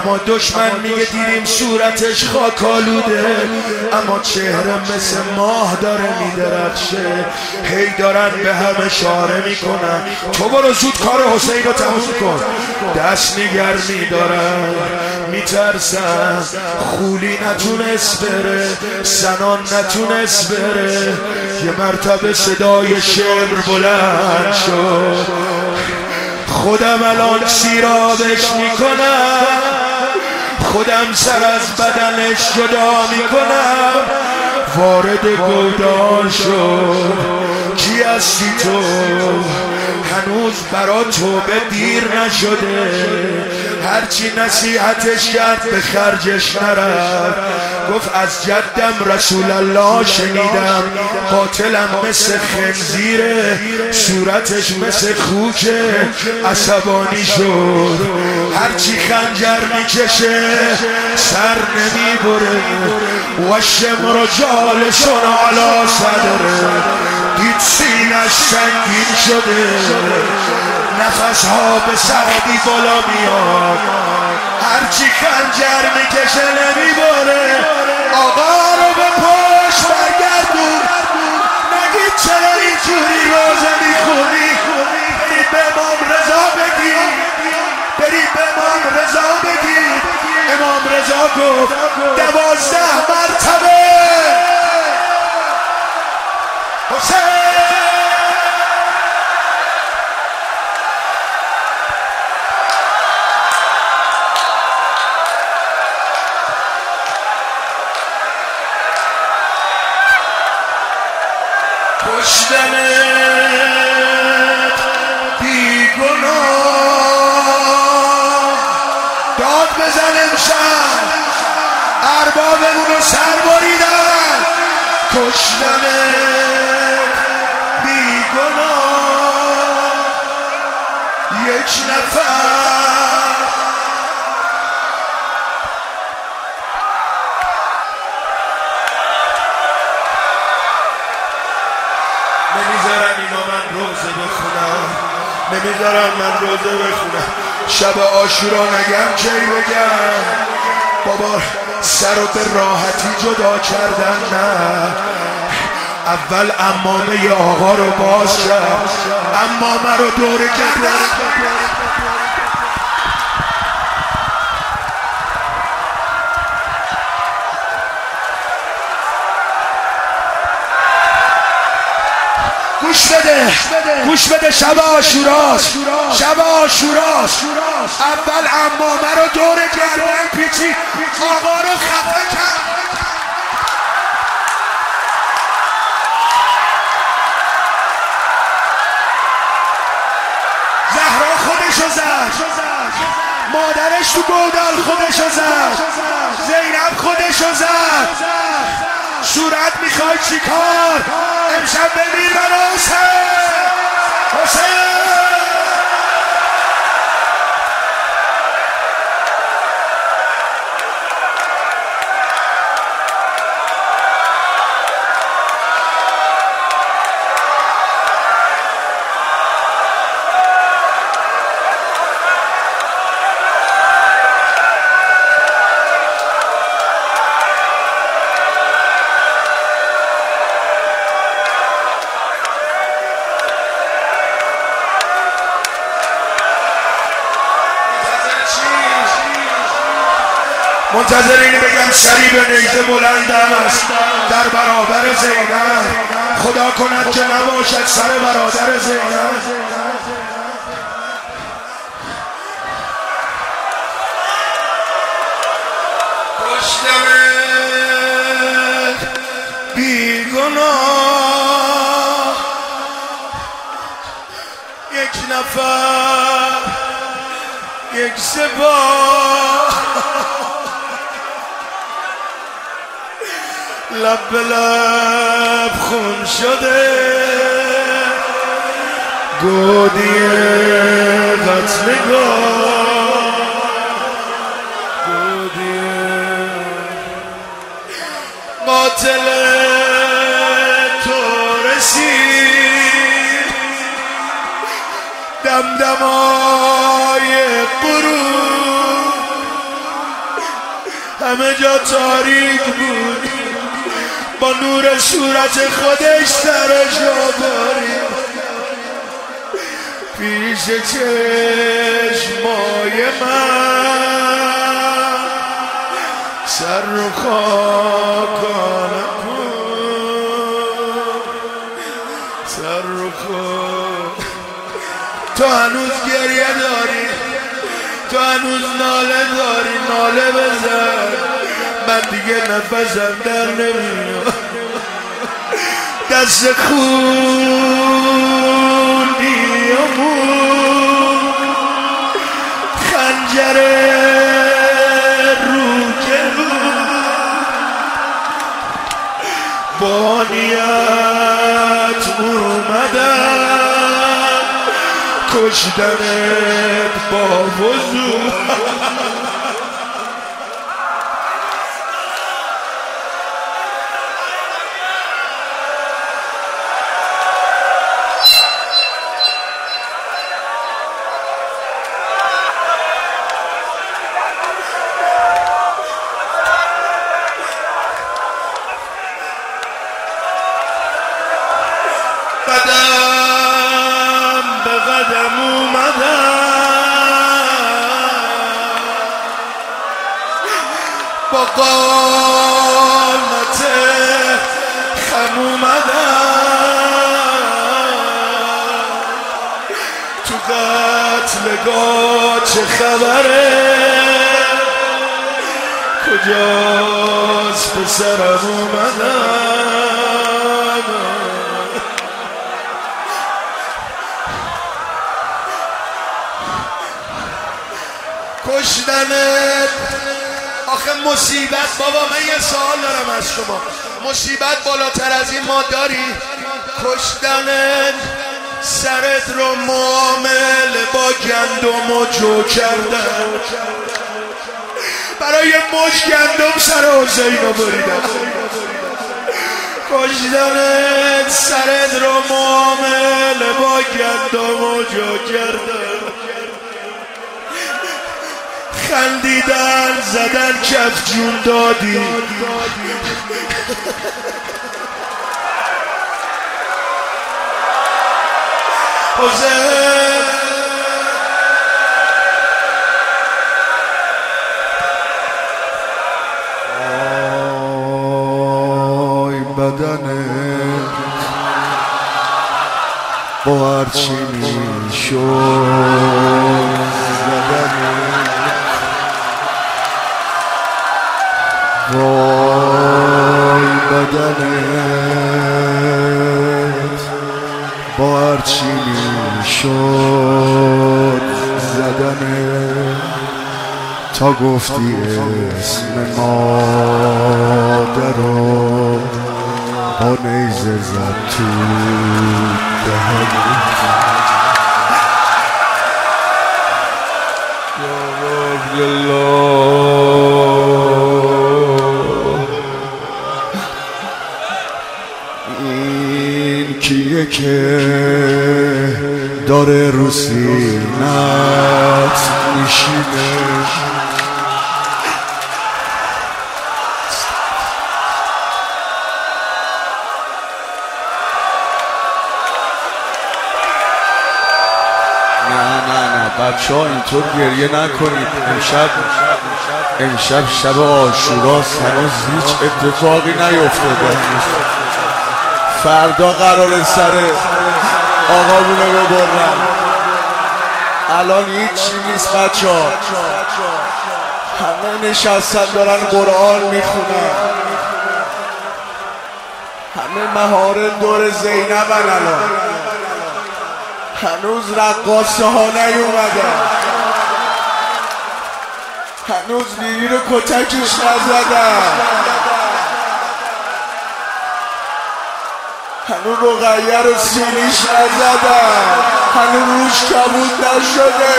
اما دشمن میگه دیدیم صورتش خاکالوده، اما چهره مثل ماه داره میدرخشه. هی دارن به هم اشاره میکنن تو برو زود کار حسین رو تموم کن. دست نگرمی دارن میترسن، خولی نتونست بره، سنان نتونست بره. یه مرتبه صدای شمر بلند شد، خودم الان سیرابش میکنم، خودم سر از بدنش جدا میکنم. وارد گودال شد، کی هستی تو؟ هنوز برا توبه دیر نشده. هرچی نصیحتش کرد به خرجش نرفت. گفت از جدم رسول الله شنیدم قاتلم مثل خنزیره، صورتش مثل خوکه. عصبانی شد، هرچی خنجر میکشه سر نمیبره. و شمر جالسون علی صدره، دید سینش سنگین شده، نفس ها به سختی بالا میاد. هرچی خنجر میکشه نمیبره. آقا رو به پشت برگردون، نگید چرا اینجوری روزه میخونی. برید به امام رضا بگید، برید به امام رضا بگید. امام رضا گفت 12 مرتبه حسین. کشتنت بیگناه، داد بزن امشب اربابمون رو سر بریدن. کشتنت بیگناه، یک نفر نمیذارن اینا من روزه بخونم، نمیذارن من روزه بخونم. شب عاشورا نگم کی بگم بابا سر رو به راحتی جدا کردن. نه، اول عمامه آقا رو باز کرد، عمامه رو دوره کردن. گوش بده، گوش بده. شب عاشوراست، شب عاشوراست. اول عمامه رو دور گردن پیچید، آقا رو خفه کرد. زهرا خودشو زد، مادرش تو گودال خودشو زد، زینب خودشو زد. صورت میخوای چی کار؟ امشب ببین برا حسین، حسین. منتظر اینی بگم سری به نیزه بلندم است در برابر زینب. خدا کند که نباشد سر برادر زینب. کشتمت بیگناه، یک نفر یک سپاه. لب به لب خون شده، گودی قتلگاه، گودی قاتل تو رسید. دمدمای غروب همه جا تاریک بود، با نور صورت خودش سرش آورید پیش چشمای من، سر رو خاکانه کن، سر رو خاک. تو هنوز گریه داری، تو هنوز ناله داری، ناله بزن، من دیگه نفسم در نمیاد. دست خونیامون خنجر رو جلو با نیت اومدن کشتنت با وضو. قدم به قدم اومدم با قامت خم اومدم تو قتلگاه چه خبره کجاست پسرم اومدم کشتنت. آخه مصیبت بابا، من یه سوال دارم از شما، مصیبت بالاتر از این ما داری؟ کشتنت سرت رو معامله با گندم و جو کردن، برای مش گندم سر حسین رو بریدن. کشتنت سرت رو معامله با گندم و جو کردن، خندیدن زدن کف جون دادی. حسین آی بدنت با هرچی میشد زدنت، وای بدنت با هرچی میشد زدنت، تا گفتی اسم مادر رو با نیزه زد تو دهنت. یا رب این کیه که داره رو سینت میشینه؟ نه بچه ها اینطور گریه نکنید. امشب شب عاشوراست، هنوز هیچ اتفاقی نیفتاده. فردا قرار سر آقامونه رو ببرن. الان هیچی نیست بچه ها، همه نشستن دارن قرآن میخونن، همه مهارن دور زینبن. الان هنوز رقاصه ها نیومدن، هنوز بیبی رو کتکش نزدن، هنوز رقیه رو سینیش نزدن، هنوز روش کبود نشده،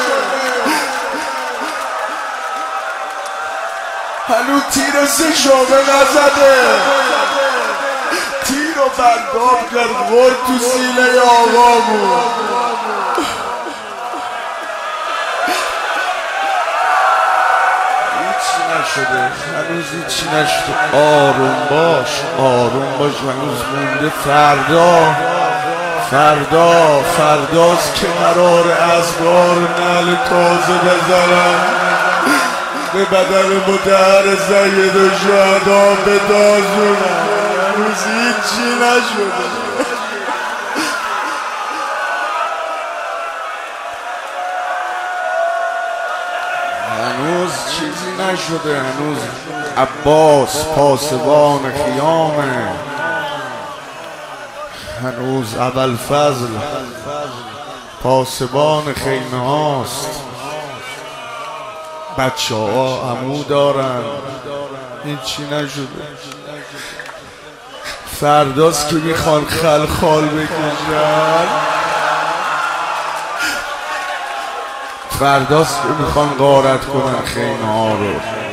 هنوز تیر سه شعبه نزده. تیر رو برداب کرد غرد تو سینه آقامون. هیچ نشده، هنوز هیچی نشده. آروم باش، آروم باش، هنوز مونده. فرداست که قرار اسرار نعل تازه بزنم به بدن مطهر سید و شهدا بتازونم. هنوز هیچی نشده. هنوز چیزی نشده. هنوز عباس پاسبان خیامه، هنوز ابوالفضل پاسبان خیمه هاست. بچه ها عمو دارن، هیچی نشده. فرداست که میخوان خلخال بکشن، فرداست که میخوان غارت کنن خیمه ها رو.